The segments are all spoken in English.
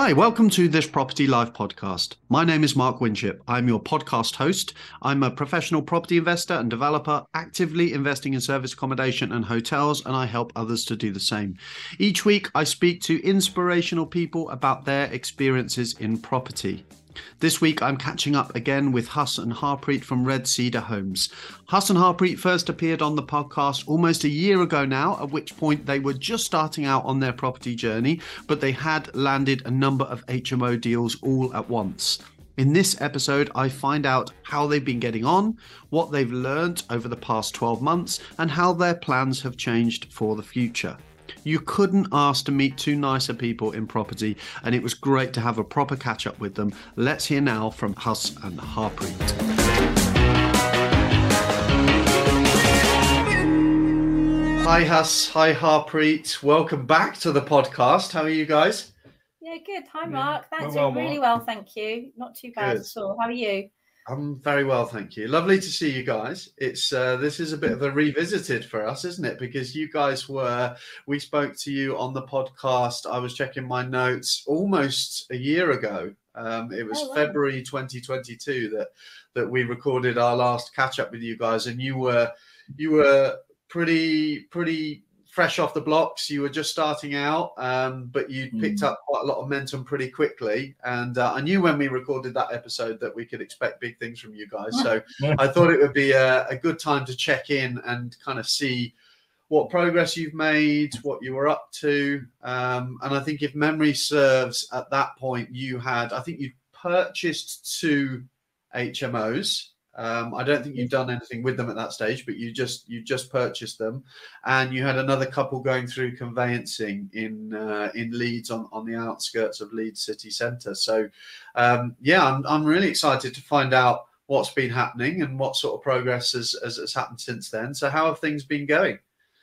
Hi, welcome to This Property Live podcast. My name is Mark Winship. I'm your podcast host. I'm a professional property investor and developer actively investing in service accommodation and hotels, and I help others to do the same. Each week, I speak to inspirational people about their experiences in property. This week, I'm catching up again with Hassan Harpreet from Red Cedar Homes. Hassan Harpreet first appeared on the podcast almost a year ago now, at which point they were just starting out on their property journey, but they had landed a number of HMO deals all at once. In this episode, I find out how they've been getting on, what they've learned over the past 12 months, and how their plans have changed for the future. You couldn't ask to meet two nicer people in property, and it was great to have a proper catch up with them. Let's hear now from Hassan Harpreet. Hi Huss, hi Harpreet. Welcome back to the podcast. How are you guys? Yeah, good. Hi Mark. Thanks. Well, really well, thank you. Not too bad at all. How are you? I'm very well, thank you. Lovely to see you guys. It's this is a bit of a revisited for us, isn't it? Because you guys we spoke to you on the podcast. I was checking my notes almost a year ago. It was February 2022 that we recorded our last catch up with you guys, and you were pretty fresh off the blocks. You were just starting out, but you picked up quite a lot of momentum pretty quickly. And I knew when we recorded that episode that we could expect big things from you guys. So I thought it would be a good time to check in and kind of see what progress you've made, what you were up to. And I think if memory serves, at that point you purchased two HMOs. I don't think you've done anything with them at that stage, but you just purchased them, and you had another couple going through conveyancing in Leeds on the outskirts of Leeds city centre. So, I'm really excited to find out what's been happening and what sort of progress has happened since then. So, how have things been going?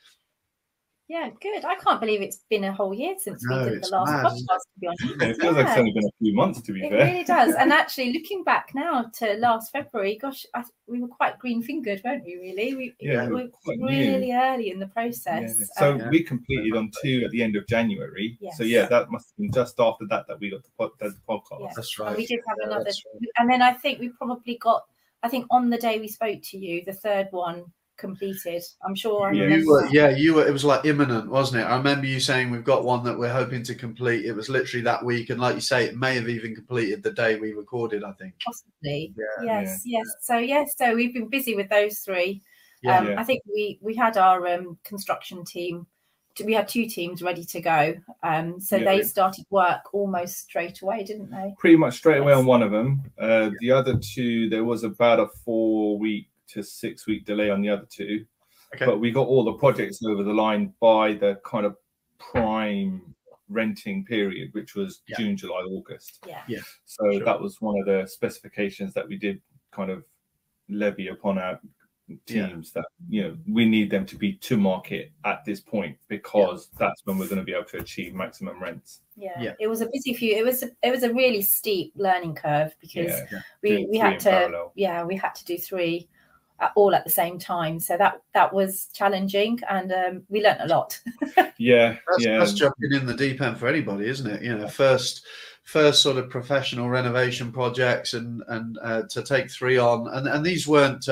Yeah, good. I can't believe it's been a whole year since we did the last podcast, to be honest. It feels like it's only been a few months, to be fair. It really does. And actually, looking back now to last February, gosh, we were quite green-fingered, weren't we, really? We were really early in the process. Yeah. So we completed on two at the end of January. Yes. So, that must have been just after that we got the podcast. Yes. That's right. And we did have another. And then I think we probably got, on the day we spoke to you, the third one completed. I'm sure. You were. It was like imminent, wasn't it? I remember you saying we've got one that we're hoping to complete. It was literally that week, and like you say, it may have even completed the day we recorded, I think. Possibly. Yeah. Yes. So we've been busy with those three. I think we had our construction team. We had two teams ready to go. They started work almost straight away, didn't they? Pretty much straight away on one of them. The other two, there was about a 4-week to 6-week delay on the other two, but we got all the projects over the line by the kind of prime renting period, which was June, July, August. So that was one of the specifications that we did kind of levy upon our teams that we need them to be to market at this point, because that's when we're going to be able to achieve maximum rents. It was a busy few. It was a really steep learning curve, because we had to do three all at the same time, so that was challenging, and we learnt a lot. That's jumping in the deep end for anybody, isn't it? First sort of professional renovation projects, and to take three on, and these weren't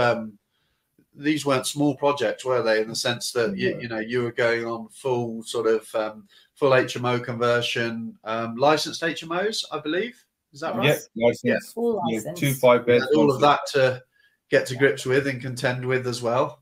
small projects, were they? In the sense that you were going on full sort of full HMO conversion, licensed HMOs, I believe. Is that right? Licensed. Full licensed. 2 5-beds. All of that to get to grips with and contend with as well.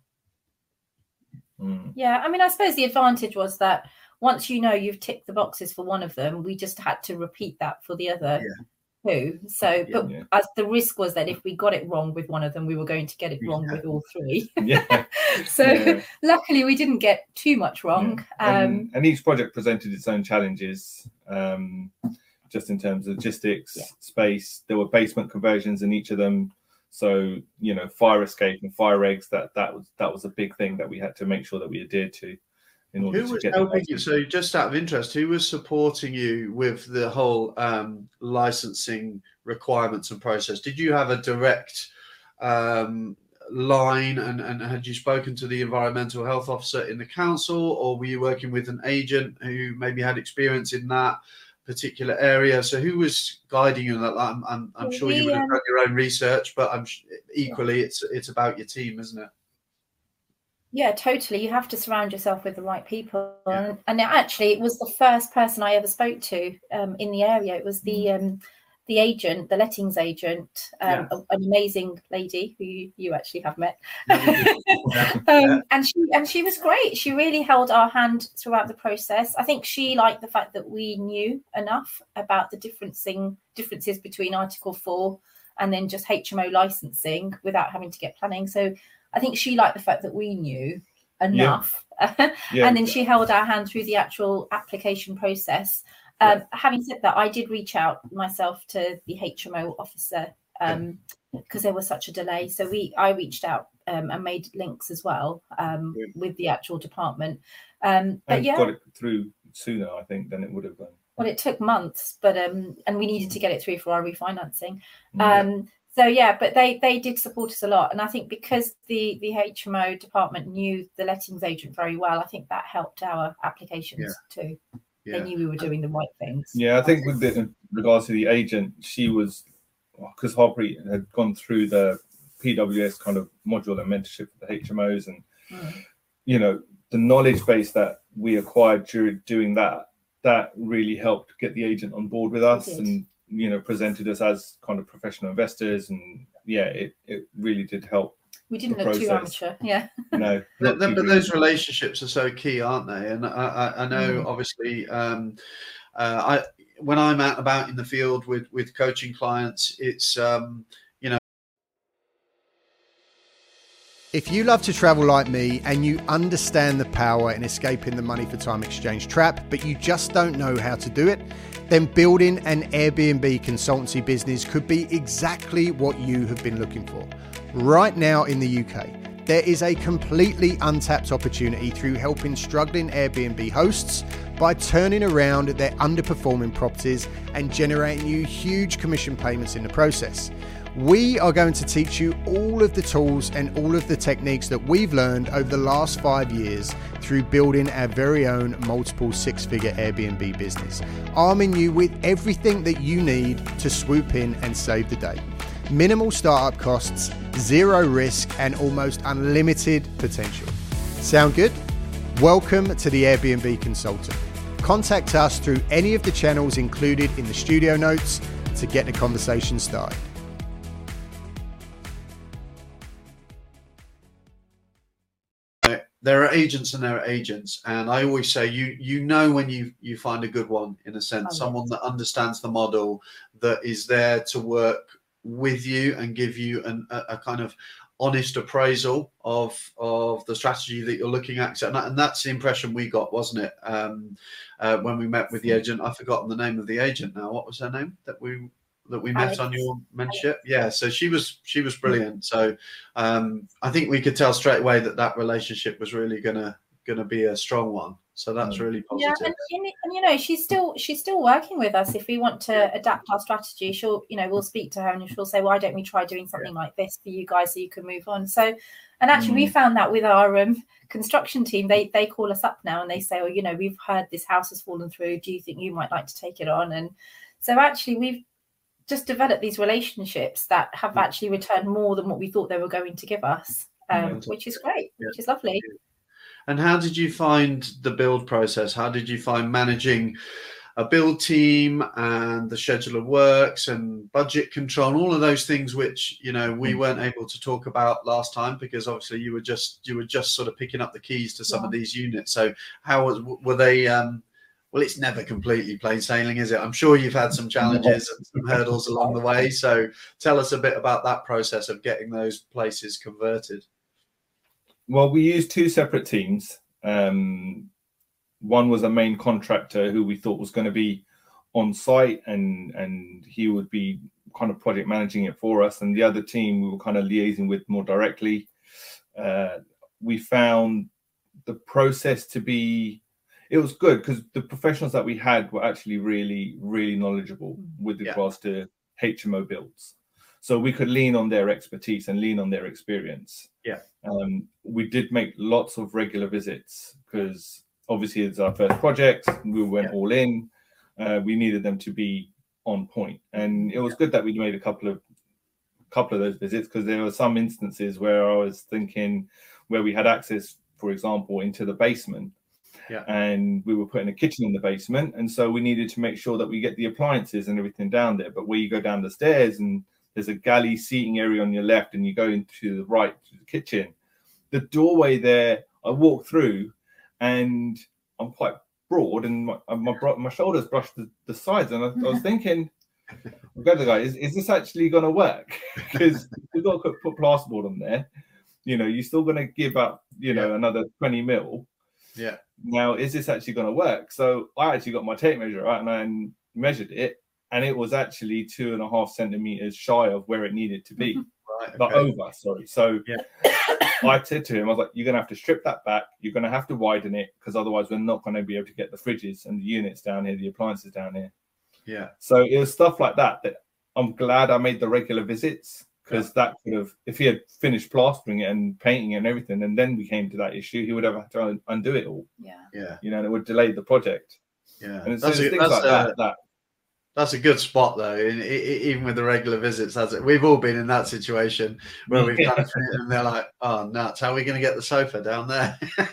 I suppose the advantage was that once you've ticked the boxes for one of them, we just had to repeat that for the other two. So as the risk was that if we got it wrong with one of them, we were going to get it wrong with all three. Luckily we didn't get too much wrong. And each project presented its own challenges, just in terms of logistics, space. There were basement conversions in each of them. So, fire escape and fire eggs, that was a big thing that we had to make sure that we adhered to in order to get helping you. So just out of interest, who was supporting you with the whole licensing requirements and process? Did you have a direct line, and had you spoken to the environmental health officer in the council, or were you working with an agent who maybe had experience in that? particular area. So who was guiding you in that? I'm sure you would have done your own research, but equally it's about your team, isn't it? Yeah, totally. You have to surround yourself with the right people. Yeah. And actually, it was the first person I ever spoke to in the area. It was the agent, the lettings agent, an amazing lady who you actually have met. And she was great. She really held our hand throughout the process. I think she liked the fact that we knew enough about the differences between Article 4 and then just HMO licensing without having to get planning. So I think she liked the fact that we knew enough. And then she held our hand through the actual application process. Having said that, I did reach out myself to the HMO officer because there was such a delay. So I reached out and made links as well with the actual department. But got it through sooner, I think, than it would have done. Well, it took months, but and we needed to get it through for our refinancing. So but they did support us a lot, and I think because the HMO department knew the lettings agent very well, I think that helped our applications too. Yeah. They knew we were doing the right things. Yeah, I think in regards to the agent, she was, because Harpreet had gone through the PWS kind of module and mentorship for the HMOs, and the knowledge base that we acquired during doing that really helped get the agent on board with us and presented us as kind of professional investors, and it really did help. We didn't look too amateur, No, but those relationships are so key, aren't they? And I know, obviously, when I'm out about in the field with coaching clients, it's If you love to travel like me and you understand the power in escaping the money for time exchange trap, but you just don't know how to do it, then building an Airbnb consultancy business could be exactly what you have been looking for. Right now in the UK, there is a completely untapped opportunity through helping struggling Airbnb hosts by turning around their underperforming properties and generating you huge commission payments in the process. We are going to teach you all of the tools and all of the techniques that we've learned over the last 5 years through building our very own multiple six-figure Airbnb business, arming you with everything that you need to swoop in and save the day. Minimal startup costs, zero risk, and almost unlimited potential. Sound good? Welcome to the Airbnb Consultant. Contact us through any of the channels included in the studio notes to get the conversation started. There are agents and there are agents, and I always say you know when you find a good one, in a sense, someone that understands the model, that is there to work with you and give you a kind of honest appraisal of the strategy that you're looking at. And that's the impression we got, wasn't it? When we met with the agent, I've forgotten the name of the agent now. What was her name that we met on your mentorship? Yeah, so she was brilliant. So I think we could tell straight away that relationship was really gonna be a strong one. So that's really positive. Yeah, and she's still working with us. If we want to adapt our strategy, she'll we'll speak to her and she'll say, why don't we try doing something like this for you guys so you can move on. So, and actually we found that with our construction team, they call us up now and they say, we've heard this house has fallen through. Do you think you might like to take it on? And so actually we've just developed these relationships that have actually returned more than what we thought they were going to give us, which is great, which is lovely. And how did you find the build process? How did you find managing a build team and the schedule of works and budget control, all of those things which we weren't able to talk about last time because obviously you were just sort of picking up the keys to some of these units. So were they? Well, it's never completely plain sailing, is it? I'm sure you've had some challenges and some hurdles along the way. So tell us a bit about that process of getting those places converted. Well, we used two separate teams. One was a main contractor who we thought was going to be on site and he would be kind of project managing it for us. And the other team we were kind of liaising with more directly. We found the process to be, it was good because the professionals that we had were actually really, really knowledgeable with regards to HMO builds. So we could lean on their expertise and lean on their experience. Yeah. We did make lots of regular visits because obviously it's our first project. We went all in. we needed them to be on point. And it was good that we made a couple of those visits, because there were some instances where I was thinking where we had access, for example, into the basement. Yeah. And we were putting a kitchen in the basement, and so we needed to make sure that we get the appliances and everything down there. But where you go down the stairs and there's a galley seating area on your left, and you go into the right to the kitchen, the doorway there, I walk through, and I'm quite broad, and my shoulders brush the sides, and I was thinking, okay, the guy, is this actually going to work? Because we've got to put plasterboard on there. You know, you're still going to give up, you know, another 20 mil. Yeah. Now, is this actually going to work? So I actually got my tape measure out and I measured it, and it was actually 2.5 centimeters shy of where it needed to be. Right. But over, sorry. So I said to him, I was like, you're going to have to strip that back. You're going to have to widen it, because otherwise we're not going to be able to get the fridges and the units down here, the appliances down here. Yeah. So it was stuff like that I'm glad I made the regular visits, because that could have, if he had finished plastering it and painting it and everything, and then we came to that issue, he would have had to undo it all. Yeah. You know, and it would delay the project. Yeah. And it's things like that. That's a good spot, though. Even with the regular visits, we've all been in that situation where we've kind of, and they're like, "Oh, nuts! How are we going to get the sofa down there?"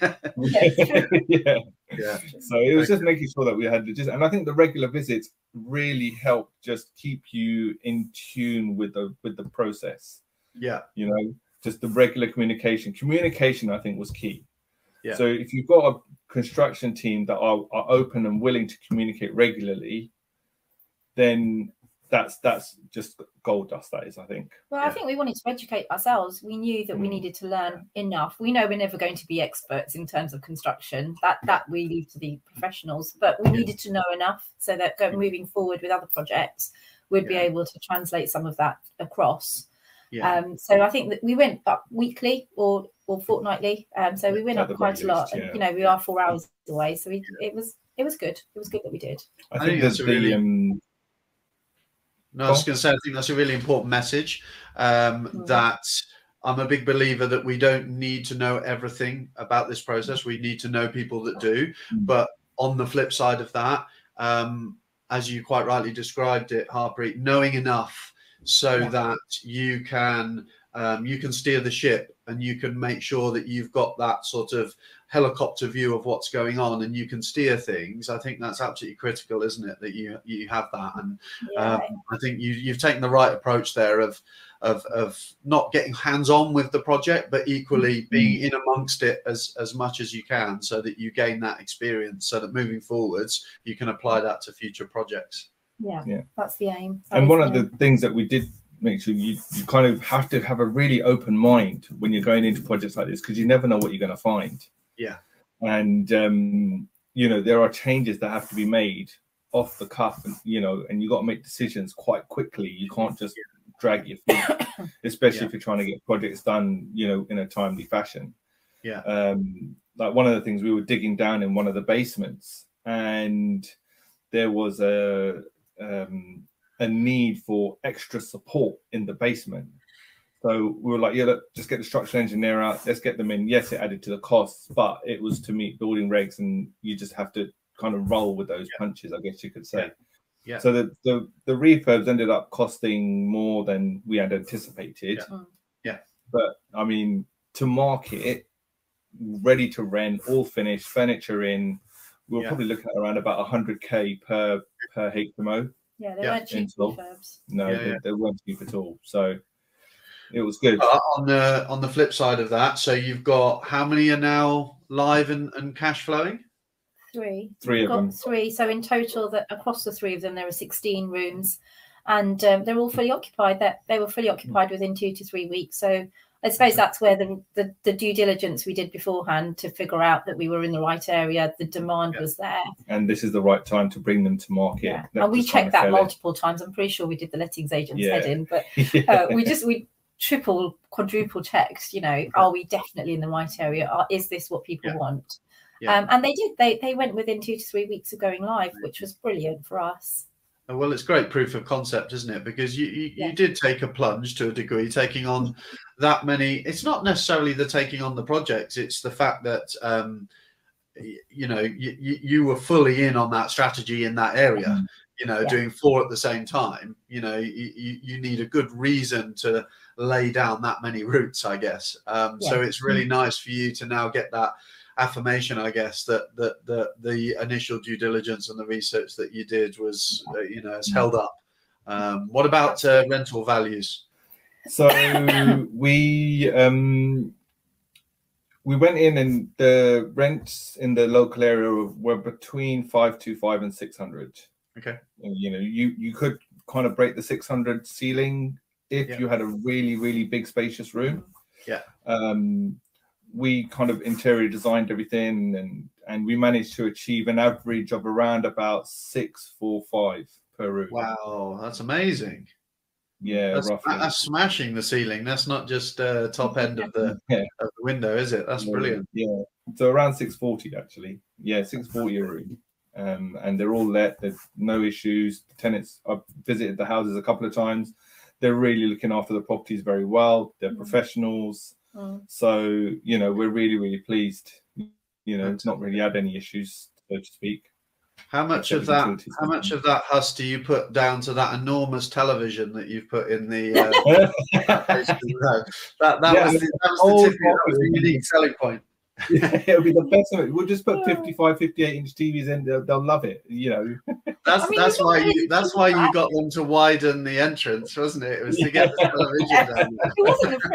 Yeah. So it was just making sure that we had and I think the regular visits really help just keep you in tune with the process. Yeah. You know, just the regular communication. Communication, I think, was key. Yeah. So if you've got a construction team that are open and willing to communicate regularly, then that's just gold dust, that is, I think. Well, I think we wanted to educate ourselves. We knew that we needed to learn enough. We know we're never going to be experts in terms of construction. That we leave to the professionals. But we needed to know enough so that moving forward with other projects, we'd be able to translate some of that across. Yeah. So I think that we went up weekly or fortnightly. So we went up quite a lot. Yeah. You know, we are 4 hours away. So it was good. It was good that we did. I think that's really... No, I was going to say, I think that's a really important message, that I'm a big believer that we don't need to know everything about this process. We need to know people that do. But on the flip side of that, as you quite rightly described it, Harpreet, knowing enough so that you can steer the ship, and you can make sure that you've got that sort of helicopter view of what's going on, and you can steer things. I think that's absolutely critical, isn't it, that you have that? And I think you've taken the right approach there of not getting hands-on with the project, but equally being in amongst it as much as you can, so that you gain that experience, so that moving forwards you can apply that to future projects. Yeah. That's the aim. And one of the things that we did make sure you kind of have to have a really open mind when you're going into projects like this, because you never know what you're going to find. Yeah. And you know, there are changes that have to be made off the cuff, and you know, and you got to make decisions quite quickly. You can't just drag your feet, especially if you're trying to get projects done, you know, in a timely fashion. Like one of the things, we were digging down in one of the basements, and there was a need for extra support in the basement. So we were like, look, just get the structural engineer out. Let's get them in. Yes, it added to the costs, but it was to meet building regs, and you just have to kind of roll with those punches, I guess you could say. Yeah. So the refurbs ended up costing more than we had anticipated. Yeah. But I mean, to market it, ready to rent, all finished, furniture in, we're probably looking at around about 100k per HMO. Yeah, they weren't cheap refurbs. No, they weren't cheap at all. So it was good. On the flip side of that, so you've got, how many are now live and cash flowing? Three of them. Three. So in total, that across the three of them, there are 16 rooms, and they're all fully occupied. They were fully occupied within 2 to 3 weeks. So I suppose that's where the due diligence we did beforehand to figure out that we were in the right area, the demand was there, and this is the right time to bring them to market. And we checked that multiple times. I'm pretty sure we did the lettings agent's head in, but we triple, quadruple checked. You know, are we definitely in the right area? Is this what people want? And they did. They went within 2 to 3 weeks of going live, which was brilliant for us. Well, it's great proof of concept, isn't it? Because you did take a plunge to a degree, taking on that many. It's not necessarily the taking on the projects; it's the fact that you were fully in on that strategy in that area. Doing 4 at the same time, you need a good reason to lay down that many routes, I guess. So it's really nice for you to now get that affirmation, I guess, that the initial due diligence and the research that you did was, has held up. What about rental values? So we went in, and the rents in the local area were between 525 and 600. Okay. You could kind of break the 600 ceiling if you had a really, really big spacious room. Yeah. We kind of interior designed everything, and we managed to achieve an average of around about 645 per room. Wow, that's amazing. Yeah, that's smashing the ceiling. That's not just top end of the window, is it? That's brilliant. Yeah, so around 640 actually. Yeah, 640 a room. And they're all let. There's no issues. The tenants, I've visited the houses a couple of times. They're really looking after the properties very well. They're professionals. So, we're really, really pleased. It's not really had any issues, so to speak. How much of that Huss do you put down to that enormous television that you've put in the that was the unique selling point? Yeah, it'll be the best of it. We'll just put 55, 58-inch TVs in. They'll love it. That's why you got them to widen the entrance, wasn't it? It was to get the television down there. It wasn't a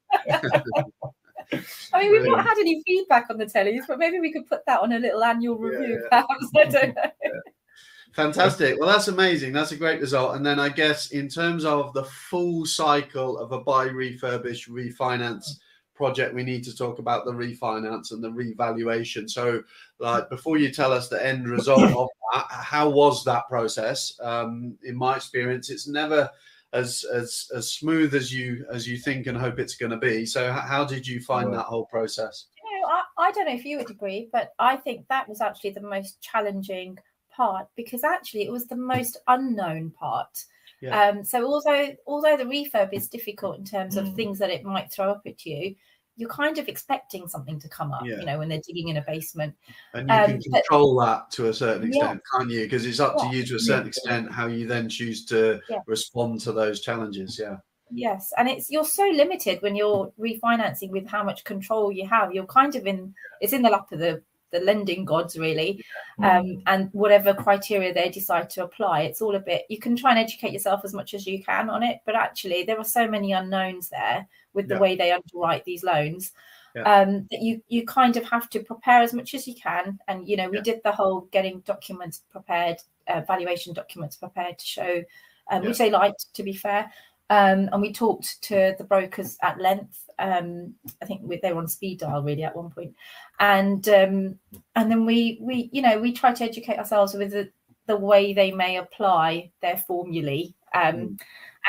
fridge. I mean, we've not had any feedback on the tellies, but maybe we could put that on a little annual review, perhaps. I don't know. Fantastic. Well, that's amazing. That's a great result. And then I guess in terms of the full cycle of a buy, refurbish, refinance project, we need to talk about the refinance and the revaluation. So, before you tell us the end result of that, how was that process? In my experience, it's never as smooth as you think and hope it's going to be. So, how did you find that whole process? I don't know if you would agree, but I think that was actually the most challenging part, because actually it was the most unknown part. Yeah. So although the refurb is difficult in terms of things that it might throw up at you, you're kind of expecting something to come up, when they're digging in a basement. And you can control that to a certain extent, can't you? Because it's up to you to a certain extent how you then choose to respond to those challenges. Yeah. Yes, and you're so limited when you're refinancing with how much control you have. You're kind of it's in the lap of the lending gods, really, and whatever criteria they decide to apply, it's all a bit. You can try and educate yourself as much as you can on it, but actually there are so many unknowns there with the way they underwrite these loans that you kind of have to prepare as much as you can. And we did the whole getting documents prepared, valuation documents prepared to show, which they liked, to be fair. And we talked to the brokers at length. I think they were on speed dial really at one point, and then we try to educate ourselves with the way they may apply their formulae, and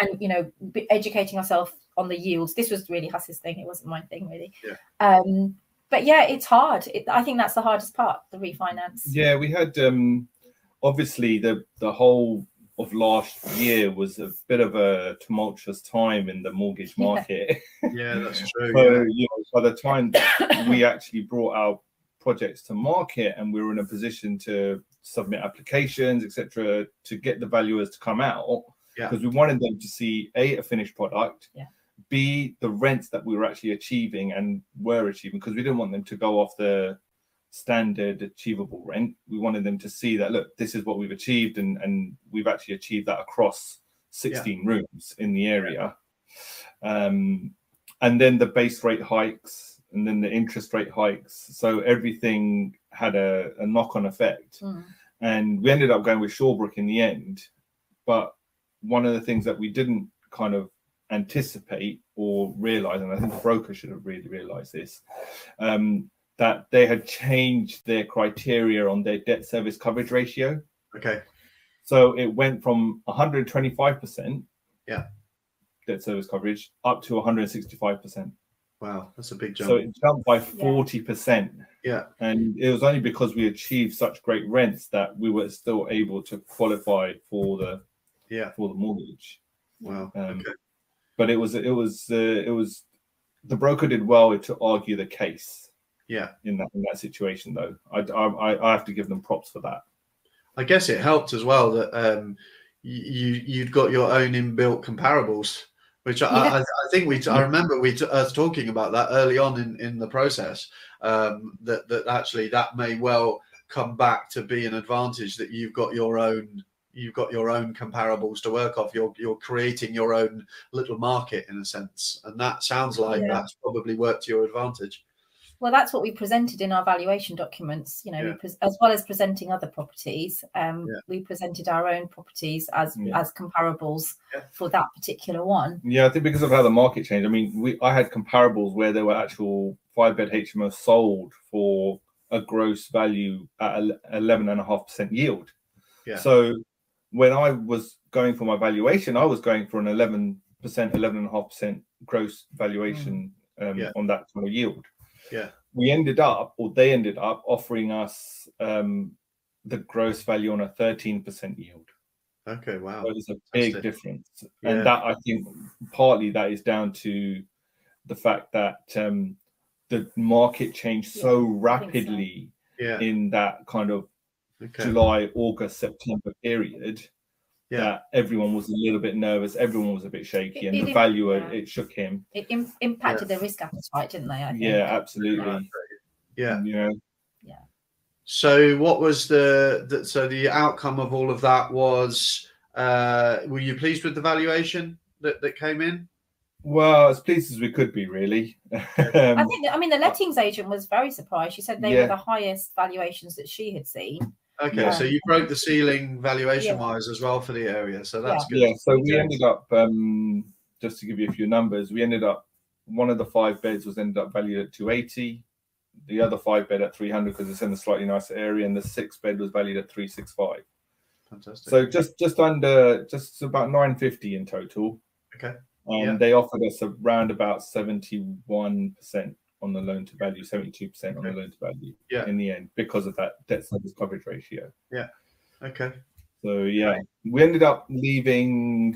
educating ourselves on the yields. This was really Huss's thing; it wasn't my thing really. Yeah. But yeah, it's hard. I think that's the hardest part, the refinance. Yeah, we had obviously the whole of last year was a bit of a tumultuous time in the mortgage market. Yeah, that's true. So, by the time we actually brought our projects to market and we were in a position to submit applications, etc., to get the valuers to come out, because we wanted them to see a finished product, B, the rents that we were actually achieving and were achieving, because we didn't want them to go off the standard achievable rent. We wanted them to see that, look, this is what we've achieved, and we've actually achieved that across 16 rooms in the area. And then the base rate hikes, and then the interest rate hikes. So everything had a knock-on effect. And we ended up going with Shawbrook in the end. But one of the things that we didn't kind of anticipate or realize, and I think the broker should have really realized this, that they had changed their criteria on their debt service coverage ratio. Okay. So it went from 125% debt service coverage up to 165%. Wow, that's a big jump. So it jumped by 40%. Yeah. And it was only because we achieved such great rents that we were still able to qualify for the mortgage. Wow. Okay. But it was the broker did well to argue the case. in that situation, though. I have to give them props for that. I guess it helped as well that you'd got your own inbuilt comparables, which I think I remember us talking about that early on in the process. That actually that may well come back to be an advantage, that you've got your own comparables to work off. You're creating your own little market in a sense, and that sounds like that's probably worked to your advantage. Well, that's what we presented in our valuation documents. You know, as well as presenting other properties, we presented our own properties as comparables for that particular one. Yeah, I think because of how the market changed. I mean, I had comparables where there were actual 5-bed HMOs sold for a gross value at 11.5% yield. Yeah. So when I was going for my valuation, I was going for an 11.5% gross valuation on that kind of yield. Yeah, they ended up offering us the gross value on a 13% yield. Okay, wow. So it's a big difference. Yeah. And that, I think, partly that is down to the fact that the market changed so rapidly in that kind of July, August, September period. That everyone was a little bit nervous, everyone was a bit shaky, and the valuer, it shook him. It impacted their risk appetite, didn't they? I think. Yeah, absolutely. Yeah. You know. Yeah. So what was the outcome of all of that was, were you pleased with the valuation that came in? Well, as pleased as we could be, really. I mean, the lettings agent was very surprised. She said they were the highest valuations that she had seen. Okay, so you broke the ceiling valuation-wise as well for the area, so that's good. Yeah, so we ended up, just to give you a few numbers, one of the 5 beds was ended up valued at 280, the other 5 bed at 300 because it's in a slightly nicer area, and the 6 bed was valued at 365. Fantastic. So just about 950 in total. Okay. And they offered us around about 71% on the loan to value, 72% on the loan to value in the end, because of that debt service coverage ratio. Yeah. Okay. So we ended up leaving,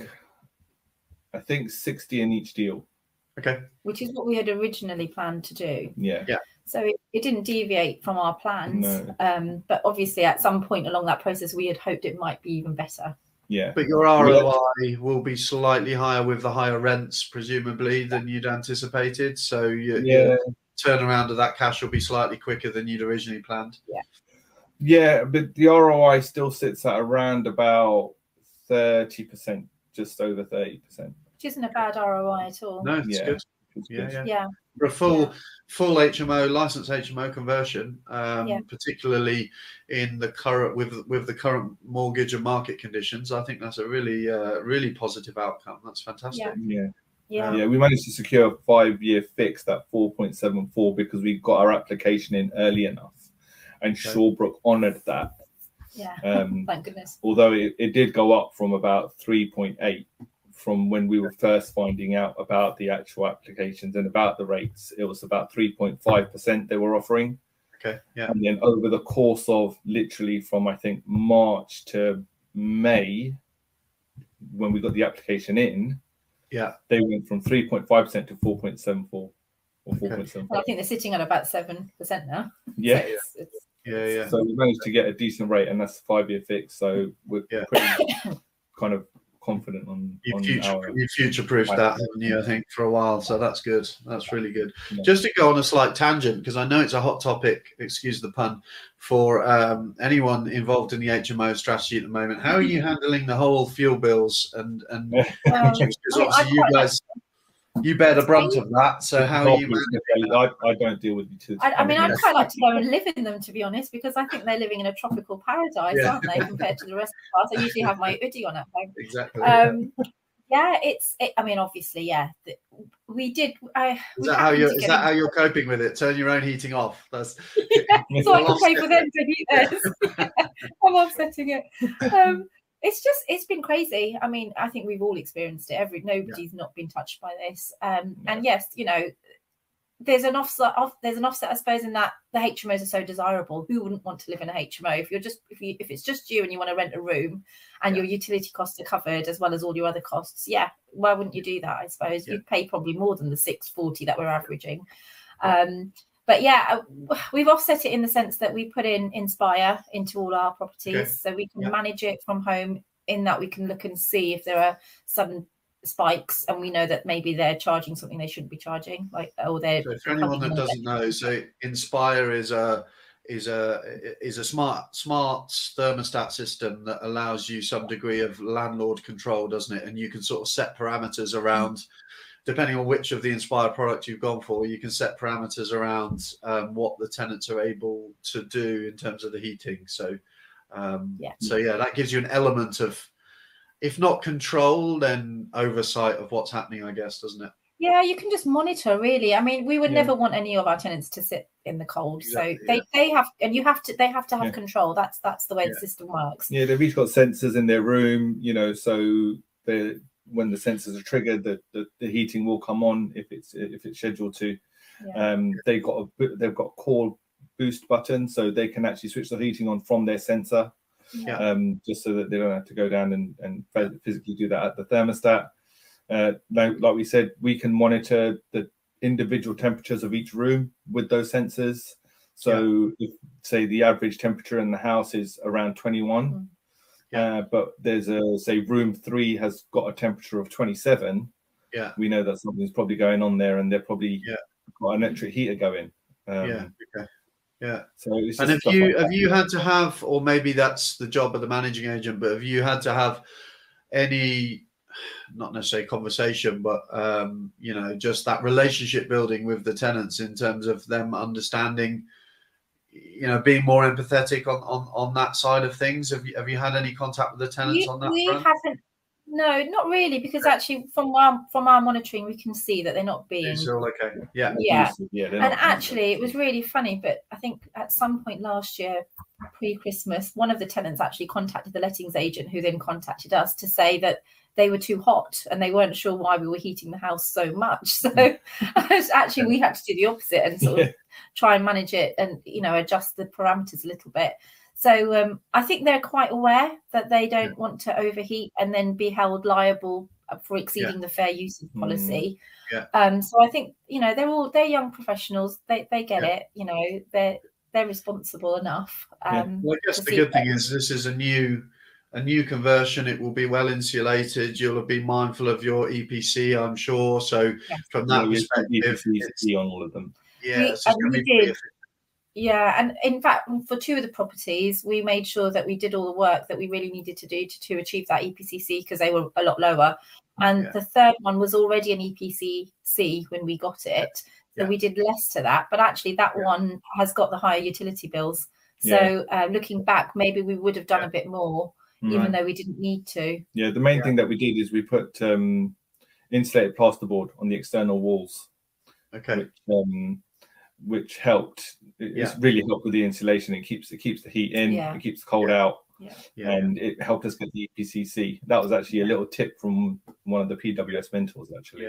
I think, 60 in each deal. Okay. Which is what we had originally planned to do. Yeah. Yeah. So it didn't deviate from our plans. No. But obviously at some point along that process, we had hoped it might be even better. Yeah. But your ROI will be slightly higher with the higher rents, presumably, than you'd anticipated. So your turnaround of that cash will be slightly quicker than you'd originally planned. Yeah. Yeah, but the ROI still sits at around about 30%, just over 30%. Which isn't a bad ROI at all. No, it's good. It's good. Yeah. For a full HMO, licensed HMO conversion, particularly in the current with the current mortgage and market conditions, I think that's a really really positive outcome. That's fantastic. Yeah, we managed to secure a 5-year fix at 4.74 because we got our application in early enough, and Shawbrook honoured that. Yeah, thank goodness. Although it did go up from about 3.8 from when we were first finding out about the actual applications and about the rates. It was about 3.5% they were offering. Okay, yeah. And then over the course of literally from, I think, March to May, when we got the application in, they went from 3.5% to 4.74 or 4.75. Well, I think they're sitting at about 7% now. Yeah. So So we managed to get a decent rate, and that's a 5-year fix. So we're pretty kind of confident on you future-proofed that, haven't you? I think for a while, so that's good. That's really good. Just to go on a slight tangent, because I know it's a hot topic, excuse the pun, for anyone involved in the HMO strategy at the moment. How are you handling the whole fuel bills and obviously you bear the brunt of that, so how are you managing that? I don't deal with utilities. I mean, I'd quite like to go and live in them, to be honest, because I think they're living in a tropical paradise, aren't they, compared to the rest of us? I usually have my hoodie on at home. Exactly. I mean, obviously, we did. Is that how you're coping with it? Turn your own heating off. That's so I can pay for them to heat theirs. I'm offsetting it. It's been crazy. I mean, I think we've all experienced it. Nobody's not been touched by this. And yes, you know, there's an offset, I suppose, in that the HMOs are so desirable. Who wouldn't want to live in a HMO? If it's just you and you want to rent a room and your utility costs are covered as well as all your other costs, why wouldn't you do that? I suppose you'd pay probably more than the $640 that we're averaging. But yeah, we've offset it in the sense that we put in Inspire into all our properties, so we can manage it from home, in that we can look and see if there are sudden spikes, and we know that maybe they're charging something they shouldn't be charging, like, or they're. So for anyone that doesn't know, so Inspire is a smart thermostat system that allows you some degree of landlord control, doesn't it? And you can sort of set parameters around, depending on which of the Inspire product you've gone for, you can set parameters around what the tenants are able to do in terms of the heating. So, that gives you an element of, if not control, then oversight of what's happening, I guess, doesn't it? Yeah, you can just monitor, really. I mean, we would never want any of our tenants to sit in the cold. Exactly, so they have, and they have to have control. That's the way the system works. Yeah, they've each got sensors in their room, so when the sensors are triggered, the heating will come on if it's scheduled to. They've got a core boost button, so they can actually switch the heating on from their sensor, just so that they don't have to go down and physically do that at the thermostat. Like we said, we can monitor the individual temperatures of each room with those sensors. So if, say, the average temperature in the house is around 21, but there's room 3 has got a temperature of 27, we know that something's probably going on there, and they're probably got an electric heater going. So and have you had to have, or maybe that's the job of the managing agent, but have you had to have any, not necessarily conversation, but just that relationship building with the tenants in terms of them understanding, being more empathetic on that side of things? Have you had any contact with the tenants on that front? Haven't. No, not really, because actually from our monitoring, we can see that they're not being. It's all okay. Yeah. And actually, it was really funny. But I think at some point last year, pre-Christmas, one of the tenants actually contacted the lettings agent, who then contacted us to say that they were too hot and they weren't sure why we were heating the house so much. So actually, we had to do the opposite and sort of try and manage it and adjust the parameters a little bit. So I think they're quite aware that they don't want to overheat and then be held liable for exceeding the fair usage policy. So I think they're young professionals. They get it. They're responsible enough. Well, I guess the good thing is this is a new conversion. It will be well insulated. You'll have been mindful of your EPC, I'm sure. So from that perspective, EPC on all of them. And in fact, for 2 of the properties, we made sure that we did all the work that we really needed to do to achieve that EPCC, because they were a lot lower. And the third one was already an EPCC when we got it. So we did less to that. But actually, that one has got the higher utility bills. So looking back, maybe we would have done a bit more, even though we didn't need to. Yeah, the main thing that we did is we put insulated plasterboard on the external walls. Okay. Which helped. It's really helped with the insulation. It keeps the heat in. It keeps the cold out. And it helped us get the EPCC. That was actually a little tip from one of the PWS mentors, actually.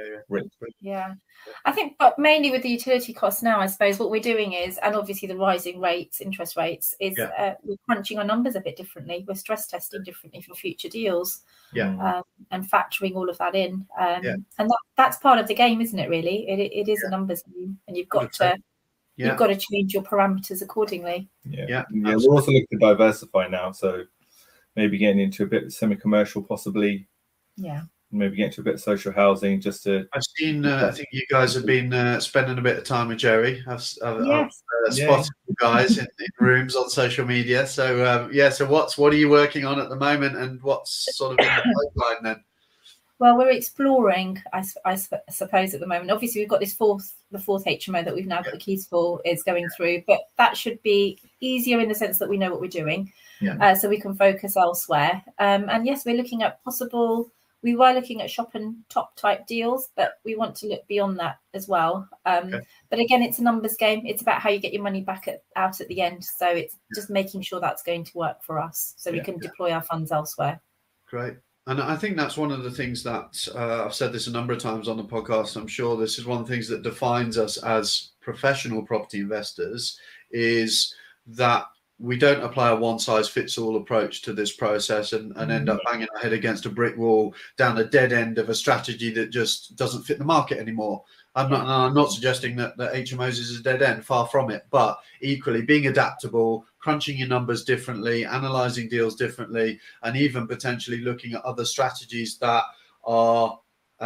I think, but mainly with the utility costs now, I suppose what we're doing is, and obviously the rising interest rates, is we're crunching our numbers a bit differently. We're stress testing differently for future deals, and factoring all of that in. And that's part of the game, isn't it? Really, it is a numbers game, and you've got to. You've got to change your parameters accordingly. We're also looking to diversify now, so maybe getting into a bit of semi-commercial, possibly. Maybe get into a bit of social housing, just to. I've seen. I think you guys have been spending a bit of time with Jerry. I've spotted you guys in rooms on social media. So so what are you working on at the moment, and what's sort of in the pipeline then? Well, we're exploring, I suppose, at the moment. Obviously, we've got the fourth HMO that we've now got the keys for is going through, but that should be easier in the sense that we know what we're doing, so we can focus elsewhere. And yes, we're looking at we were looking at shop and top type deals, but we want to look beyond that as well. But again, it's a numbers game. It's about how you get your money back out at the end. So it's just making sure that's going to work for us, so we can deploy our funds elsewhere. Great. And I think that's one of the things that I've said this a number of times on the podcast. I'm sure this is one of the things that defines us as professional property investors, is that we don't apply a one-size-fits-all approach to this process and end up banging our head against a brick wall down a dead end of a strategy that just doesn't fit the market anymore. I'm not suggesting that HMOs is a dead end, far from it, but equally being adaptable, crunching your numbers differently, analyzing deals differently, and even potentially looking at other strategies that are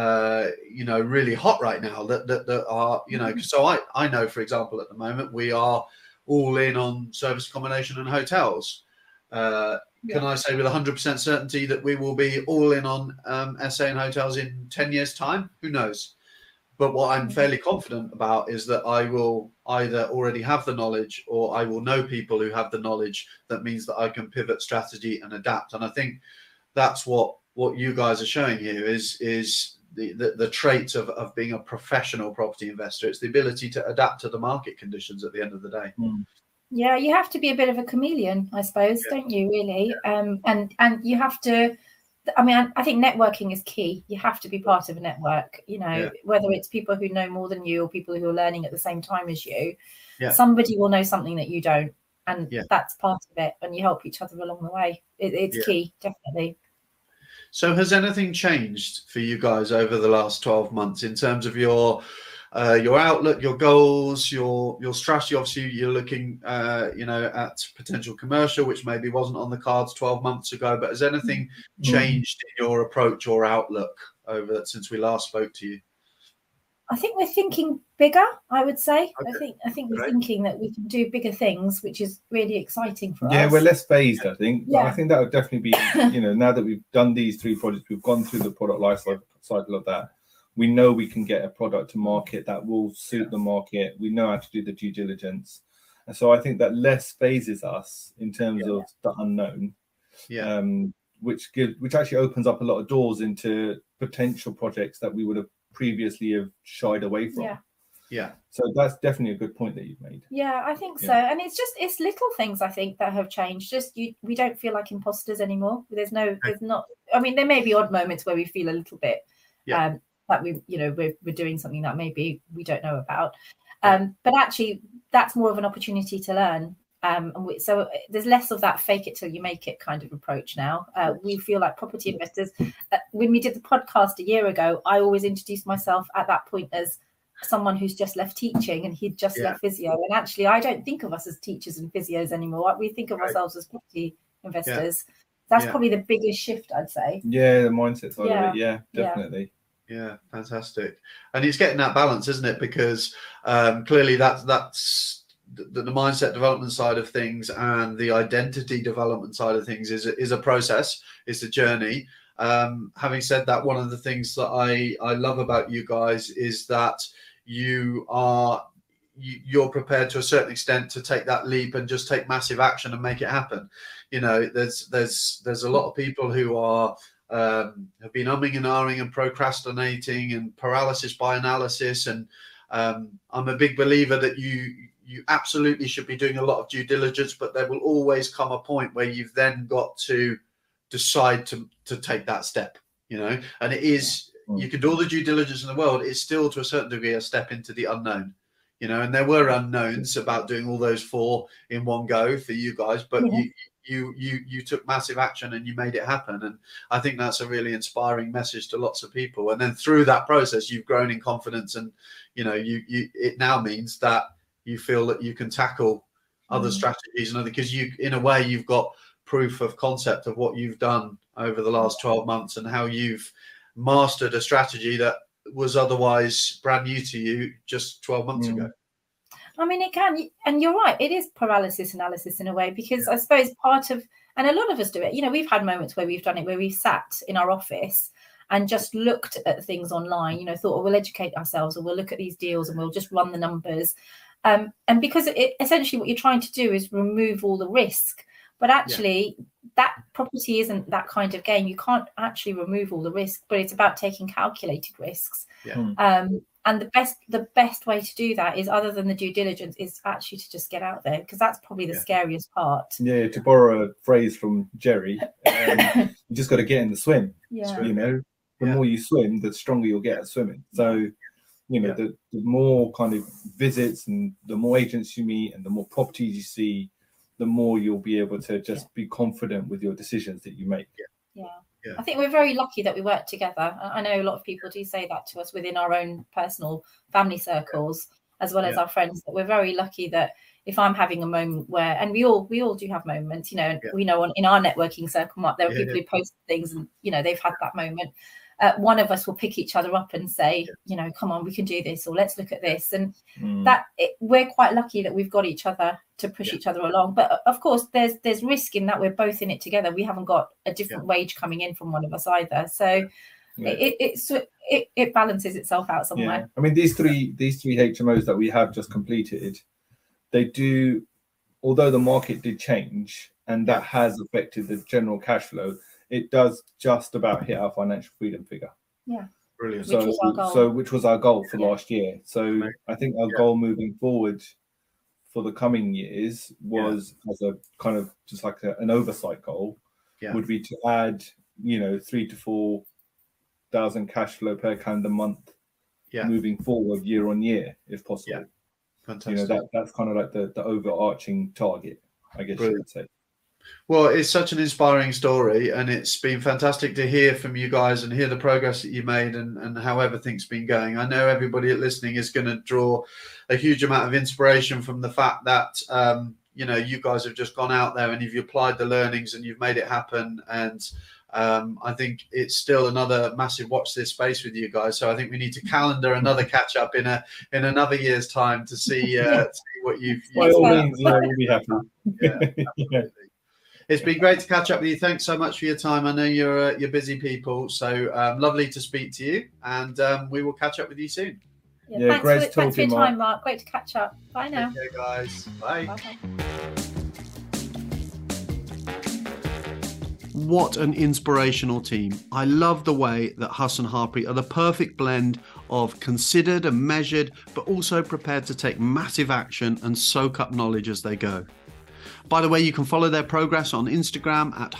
really hot right now that are, so I know, for example, at the moment we are all in on service accommodation and hotels. Can I say with 100% certainty that we will be all in on SA and hotels in 10 years time? Who knows? But what I'm fairly confident about is that I will either already have the knowledge or I will know people who have the knowledge. That means that I can pivot strategy and adapt. And I think that's what you guys are showing here is the trait of being a professional property investor. It's the ability to adapt to the market conditions at the end of the day. Yeah, you have to be a bit of a chameleon, I suppose, don't you, really? And you have to, I think networking is key. You have to be part of a network, whether it's people who know more than you or people who are learning at the same time as you. Somebody will know something that you don't, and that's part of it, and you help each other along the way. It's key, definitely. So has anything changed for you guys over the last 12 months in terms of your outlook, your goals, your strategy? Obviously, you're looking, at potential commercial, which maybe wasn't on the cards 12 months ago. But has anything changed in your approach or outlook since we last spoke to you? I think we're thinking bigger, I would say. Okay. I think we're thinking that we can do bigger things, which is really exciting for us. Yeah, we're less phased, I think. Yeah. But I think that would definitely be, now that we've done these 3 projects, we've gone through the product life cycle of that. We know we can get a product to market that will suit the market. We know how to do the due diligence. And so I think that less phases us in terms of the unknown, which actually opens up a lot of doors into potential projects that we would have previously have shied away from. So that's definitely a good point that you've made. I think so. And it's little things, I think, that have changed. We don't feel like imposters anymore. There's not, there may be odd moments where we feel a little bit that we're doing something that maybe we don't know about, but actually that's more of an opportunity to learn, so there's less of that fake it till you make it kind of approach now. We feel like property investors, when we did the podcast a year ago, I always introduced myself at that point as someone who's just left teaching and he'd just left physio, and actually I don't think of us as teachers and physios anymore. We think of ourselves as property investors. That's probably the biggest shift, I'd say. The mindset side of it. Definitely. Yeah, fantastic. And it's getting that balance, isn't it? Because clearly that's the mindset development side of things and the identity development side of things is a process. It's a journey. Having said that, one of the things that I love about you guys is that you're prepared to a certain extent to take that leap and just take massive action and make it happen. There's a lot of people who are have been umming and ahhing and procrastinating and paralysis by analysis. And I'm a big believer that you absolutely should be doing a lot of due diligence, but there will always come a point where you've then got to decide to take that step, and it is, you can do all the due diligence in the world. It's still to a certain degree a step into the unknown, and there were unknowns about doing all those 4 in one go for you guys, but you took massive action and you made it happen. And I think that's a really inspiring message to lots of people. And then through that process, you've grown in confidence, and it now means that you feel that you can tackle other strategies and because in a way you've got proof of concept of what you've done over the last 12 months and how you've mastered a strategy that was otherwise brand new to you just 12 months ago. It can, and you're right, it is paralysis analysis in a way, because I suppose and a lot of us do it, we've had moments where we've done it, where we've sat in our office and just looked at things online, thought, we'll educate ourselves, or we'll look at these deals and we'll just run the numbers. And because essentially what you're trying to do is remove all the risk, but actually that property isn't that kind of game. You can't actually remove all the risk, but it's about taking calculated risks. And the best way to do that is, other than the due diligence, is actually to just get out there, because that's probably the scariest part. To borrow a phrase from Jerry, you just got to get in the swim. The more you swim, the stronger you'll get at swimming. So the more kind of visits and the more agents you meet and the more properties you see, the more you'll be able to just be confident with your decisions that you make. I think we're very lucky that we work together. I know a lot of people do say that to us within our own personal family circles, as well as our friends, that we're very lucky that if I'm having a moment where, and we all do have moments, we know in our networking circle, Mark, there are people who post things and, they've had that moment. One of us will pick each other up and say, come on, we can do this, or let's look at this. And we're quite lucky that we've got each other to push each other along. But of course, there's risk in that we're both in it together. We haven't got a different wage coming in from one of us either. So it balances itself out somewhere. Yeah. I mean, these three HMOs that we have just completed, they do, although the market did change and that has affected the general cash flow, it does just about hit our financial freedom figure. Yeah. Brilliant. Which was our goal. Which was our goal for last year. So I think our goal moving forward for the coming years was as a kind of just like an oversight goal would be to add, 3,000 to 4,000 cash flow per calendar month moving forward year on year, if possible. Yeah. Fantastic. That's kind of like the overarching target, I guess you would say. Well, it's such an inspiring story, and it's been fantastic to hear from you guys and hear the progress that you made and how everything's been going. I know everybody listening is going to draw a huge amount of inspiration from the fact that, you guys have just gone out there and you've applied the learnings and you've made it happen. And I think it's still another massive watch this space with you guys. So I think we need to calendar another catch up in another year's time to see what you've. By all means, we'll be happy. Yeah. It's been great to catch up with you. Thanks so much for your time. I know you're busy people, so lovely to speak to you, and we will catch up with you soon. Yeah, thanks for your time, Mark. Great to catch up. Bye now. Okay, guys. Bye. Bye. What an inspirational team. I love the way that Huss and Harpreet are the perfect blend of considered and measured, but also prepared to take massive action and soak up knowledge as they go. By the way, you can follow their progress on Instagram at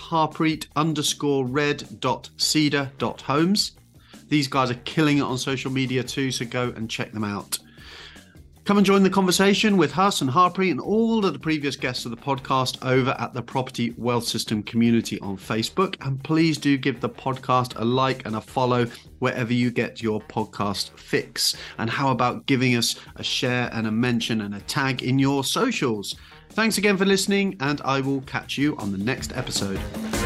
harpreet_red.cedar.homes. These guys are killing it on social media too, so go and check them out. Come and join the conversation with Huss and Harpreet and all of the previous guests of the podcast over at the Property Wealth System community on Facebook. And please do give the podcast a like and a follow wherever you get your podcast fix. And how about giving us a share and a mention and a tag in your socials? Thanks again for listening, and I will catch you on the next episode.